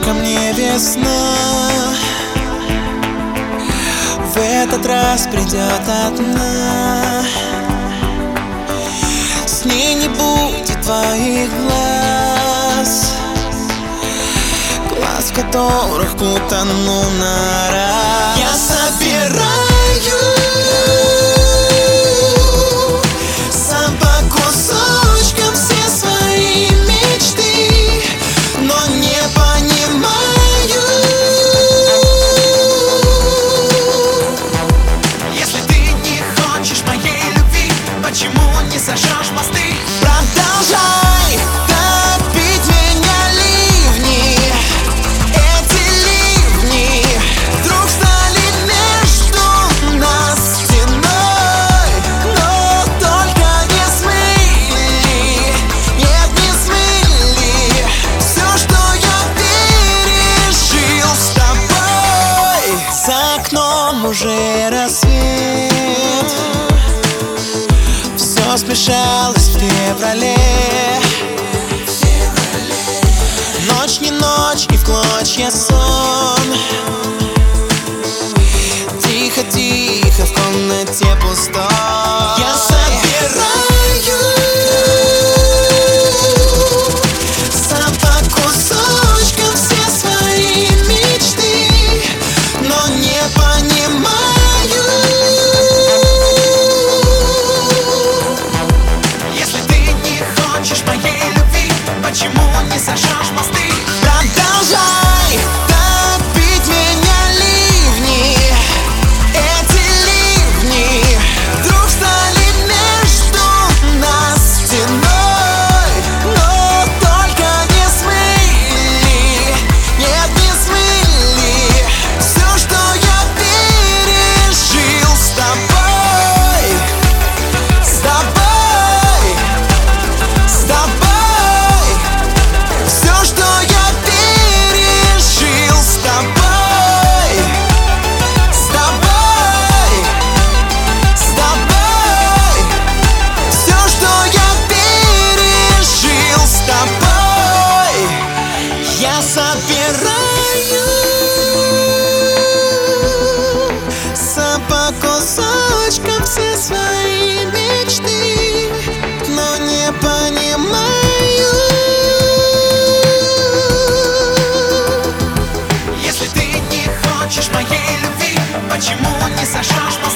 ко мне весна в этот раз придет одна. С ней не будет твоих глаз, глаз, в которых утону на раз. Я собираю сам по кусочкам все свои мечты, но не понимаю, если ты не хочешь моей любви, почему не сожжешь мосты? Продолжай топить меня ливни, эти ливни вдруг стали между нас стеной, но только не смыли, нет, не смыли все, что я пережил с тобой. За окном уже рассвет, все смешалось в феврале. Ночь не ночь и в клочья сон. Тихо-тихо в комнате пустой. Я собираю сам по кусочкам все свои мечты, но не понимаю, если ты не хочешь моей любви, почему не сожжешь мосты? Продолжай топить меня ливни, эти ливни вдруг стали между нас стеной, но только не смыли, нет, не смыли все, что я пережил с тобой, с тобой, с тобой. Все, что я пережил с тобой, с тобой, с тобой. Все, что я пережил с тобой. Я собираю сам по кусочкам все свои мечты, но не понимаю, если ты не хочешь моей любви, почему не сожжешь?